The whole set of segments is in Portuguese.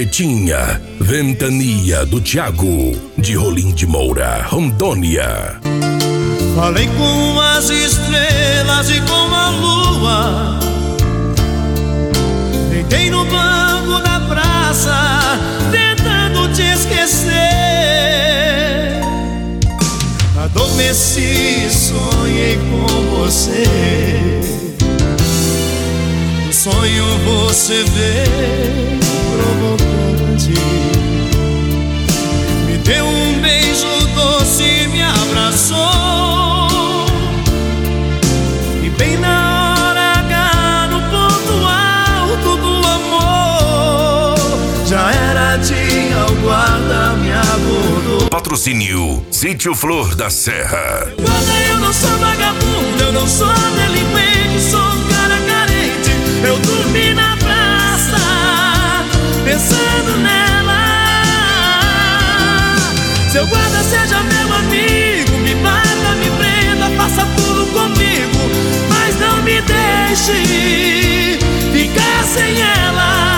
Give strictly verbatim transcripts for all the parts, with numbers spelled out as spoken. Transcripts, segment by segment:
Pretinha, Ventania do Thiago, de Rolim de Moura, Rondônia. Falei com as estrelas e com a lua, deitei no banco da praça, tentando te esquecer. Adormeci, sonhei com você. No sonho você veio provocante, me deu um beijo doce, me abraçou, e bem na hora H, no ponto alto do amor, já era dia, o guarda me abordou. Patrocínio Sítio Flor da Serra. Guarda, eu não sou vagabundo, eu não sou delinquente, sou um cara carente. Eu dormi na praça, pensando nela. Seu guarda seja meu amigo, me bata, me prenda, faça tudo comigo, mas não me deixe ficar sem ela.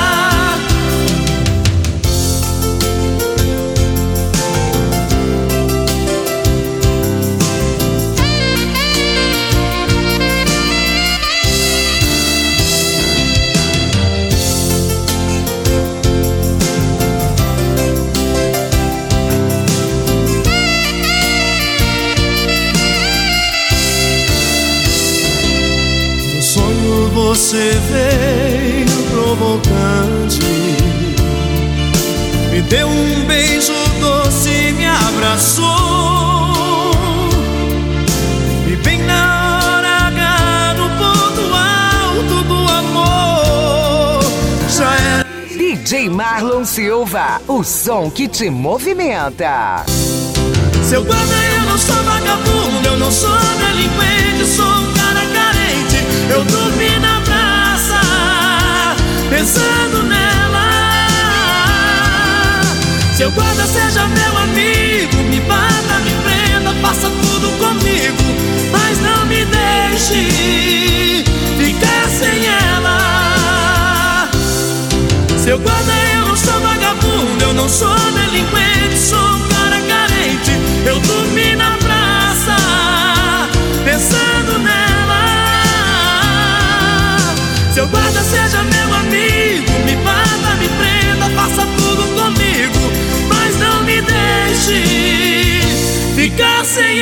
Você veio provocante, me deu um beijo doce, me abraçou, e bem na hora H, no ponto alto do amor, já era. D J Marlon Silva, o som que te movimenta. Seu guarda, eu não sou vagabundo, eu não sou delinquente, sou um cara carente. Eu dormi na praça, pensando nela. Seu guarda seja meu amigo, me bata, me prenda, faça tudo comigo, mas não me deixe ficar sem ela. Seu guarda, eu não sou vagabundo, eu não sou delinquente, sou um cara carente. Eu dormi na praça, pensando nela. Seu guarda seja meu amigo, me bata, me prenda, faça tudo comigo, mas não me deixe ficar sem